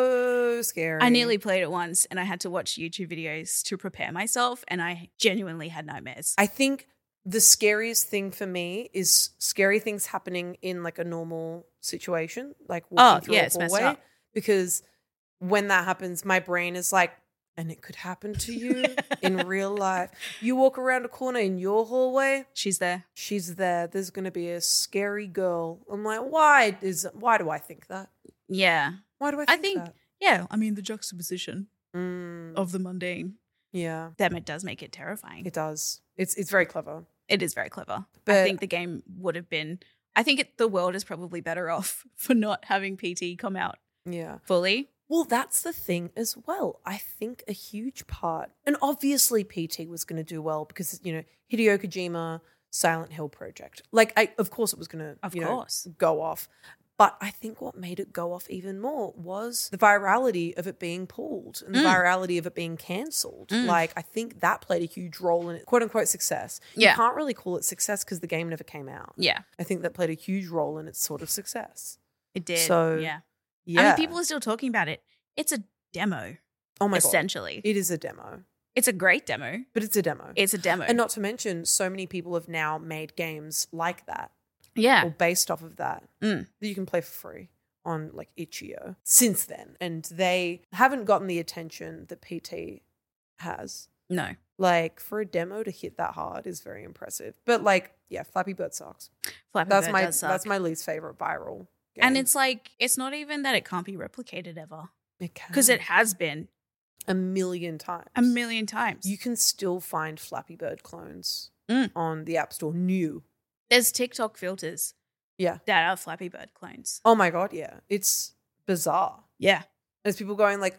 S5: So scary.
S4: I nearly played it once and I had to watch YouTube videos to prepare myself, and I genuinely had nightmares.
S5: I think the scariest thing for me is scary things happening in like a normal situation, like walking through
S4: it's
S5: a
S4: messed
S5: hallway.
S4: up.
S5: Because when that happens, my brain is like, and it could happen to you in real life. You walk around a corner in your hallway.
S4: She's there.
S5: She's there. There's going to be a scary girl. I'm like, why do I think that?
S4: Yeah.
S5: Why do I
S4: I
S5: think
S4: think,
S5: that?
S4: yeah, I mean, the juxtaposition
S5: Mm,
S4: of the mundane,
S5: yeah,
S4: that does make it terrifying.
S5: it does. It's very clever.
S4: It is very clever. I
S5: But-
S4: think the game would have been, the world is probably better off for not having PT come out
S5: Yeah.
S4: fully.
S5: Well, that's the thing as well. I think a huge part, and obviously PT was going to do well because, Hideo Kojima, Silent Hill project. Of course it was going to,
S4: Of course.
S5: go off. But I think what made it go off even more was the virality of it being pulled and the virality of it being cancelled. I think that played a huge role in it, quote unquote success.
S4: Yeah.
S5: You can't really call it success because the game never came out.
S4: Yeah,
S5: I think that played a huge role in its sort of success.
S4: it did.
S5: So,
S4: yeah.
S5: Yeah.
S4: I mean, people are still talking about it. It's a demo,
S5: oh my God.
S4: essentially.
S5: It is a demo.
S4: It's a great demo.
S5: But it's a demo.
S4: It's a demo.
S5: And not to mention, so many people have now made games like that
S4: yeah.
S5: or based off of that
S4: Mm.
S5: that you can play for free on like itch.io since then. And they haven't gotten the attention that PT has.
S4: No.
S5: Like for a demo to hit that hard is very impressive. But Flappy Bird sucks.
S4: Flappy
S5: That's
S4: Bird
S5: my
S4: does suck.
S5: that's my least favorite viral game.
S4: And it's like, it's not even that it can't be replicated ever.
S5: it can
S4: Because it has been
S5: a million times.
S4: a million times.
S5: You can still find Flappy Bird clones
S4: Mm.
S5: on the App Store new.
S4: There's TikTok filters
S5: Yeah.
S4: that are Flappy Bird clones.
S5: Oh my God, yeah. It's bizarre.
S4: Yeah.
S5: There's people going like,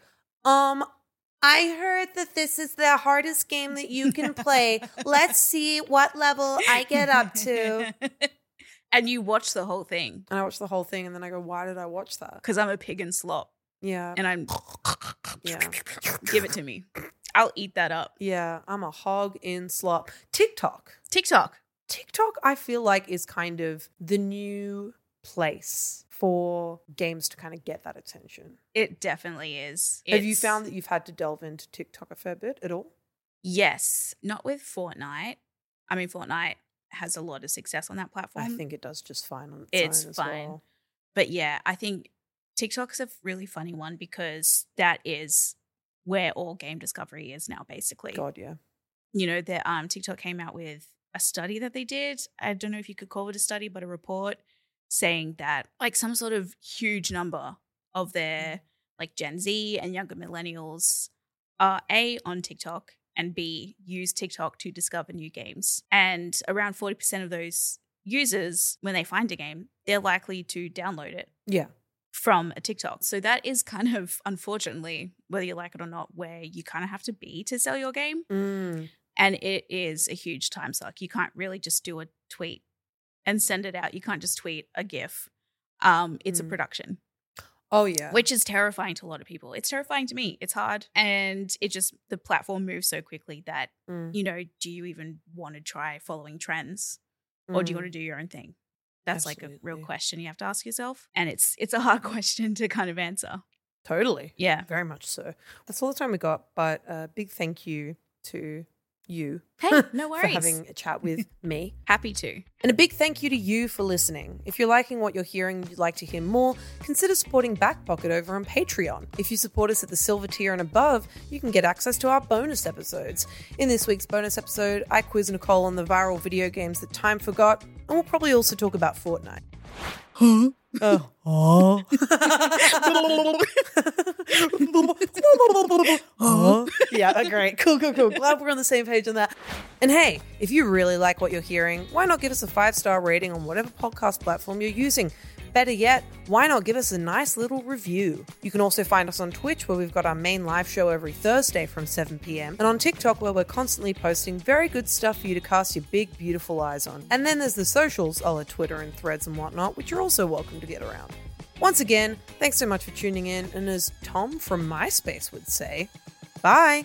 S5: I heard that this is the hardest game that you can play. Let's see what level I get up to.
S4: And you watch the whole thing.
S5: And I watch the whole thing and then I go, why did I watch that?
S4: Because I'm a pig in slop.
S5: Yeah.
S4: And I'm,
S5: Yeah.
S4: give it to me. I'll eat that up.
S5: Yeah. I'm a hog in slop. TikTok, I feel like is kind of the new place for games to kind of get that attention.
S4: It definitely is.
S5: Have you
S4: It's-
S5: found that you've had to delve into TikTok a fair bit at all?
S4: Yes. Not with Fortnite. I mean, Fortnite has a lot of success on that platform.
S5: I think it does just fine on its
S4: It's
S5: own as
S4: fine.
S5: well.
S4: But yeah, I think TikTok's a really funny one because that is where all game discovery is now, basically.
S5: God, yeah.
S4: TikTok came out with a study that they did. I don't know if you could call it a study, but a report saying that like some sort of huge number of their like Gen Z and younger millennials are A, on TikTok, and B, use TikTok to discover new games. And around 40% of those users, when they find a game, they're likely to download it
S5: Yeah.
S4: from a TikTok. So that is kind of, unfortunately, whether you like it or not, where you kind of have to be to sell your game.
S5: Mm.
S4: And it is a huge time suck. You can't really just do a tweet and send it out. You can't just tweet a GIF. It's a production,
S5: Oh, yeah.
S4: which is terrifying to a lot of people. It's terrifying to me. It's hard. And the platform moves so quickly that, do you even want to try following trends or do you want to do your own thing? That's like a real
S5: Absolutely.
S4: question you have to ask yourself. And it's a hard question to kind of answer.
S5: Totally.
S4: Yeah.
S5: Very much so. That's all the time we got, but a big thank you to you.
S4: Hey, no worries.
S5: For having a chat with me.
S4: Happy to.
S5: And a big thank you to you for listening. If you're liking what you're hearing and you'd like to hear more, consider supporting Back Pocket over on Patreon. If you support us at the silver tier and above, you can get access to our bonus episodes. In this week's bonus episode, I quiz Nicole on the viral video games that time forgot, and we'll probably also talk about Fortnite.
S11: Huh?
S5: Oh. Yeah, great. Cool. Glad we're on the same page on that. And hey, if you really like what you're hearing, why not give us a 5-star rating on whatever podcast platform you're using? Better yet, why not give us a nice little review? You can also find us on Twitch, where we've got our main live show every Thursday from 7 p.m, and on TikTok, where we're constantly posting very good stuff for you to cast your big, beautiful eyes on. And then there's the socials, a la Twitter and Threads and whatnot, which you're also welcome to get around. Once again, thanks so much for tuning in, and as Tom from MySpace would say, bye!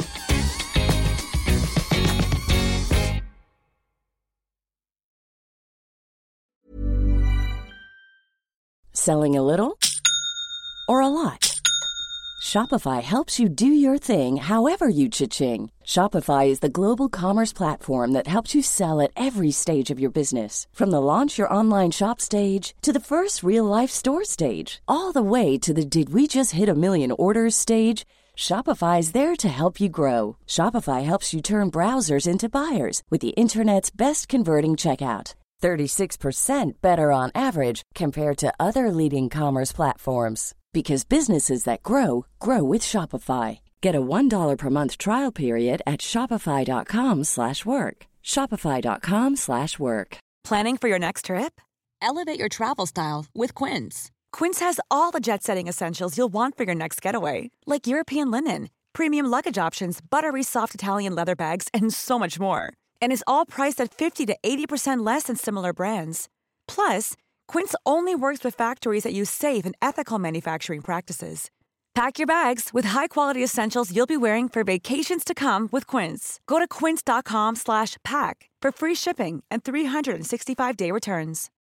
S7: Selling a little or a lot? Shopify helps you do your thing however you cha-ching. Shopify is the global commerce platform that helps you sell at every stage of your business. From the launch your online shop stage to the first real-life store stage, all the way to the did we just hit a million orders stage. Shopify is there to help you grow. Shopify helps you turn browsers into buyers with the internet's best converting checkout. 36% better on average compared to other leading commerce platforms. Because businesses that grow, grow with Shopify. Get a $1 per month trial period at shopify.com/work. Shopify.com/work.
S12: Planning for your next trip? Elevate your travel style with Quince. Quince has all the jet-setting essentials you'll want for your next getaway, like European linen, premium luggage options, buttery soft Italian leather bags, and so much more. And is all priced at 50 to 80% less than similar brands. Plus, Quince only works with factories that use safe and ethical manufacturing practices. Pack your bags with high-quality essentials you'll be wearing for vacations to come with Quince. Go to quince.com/pack for free shipping and 365-day returns.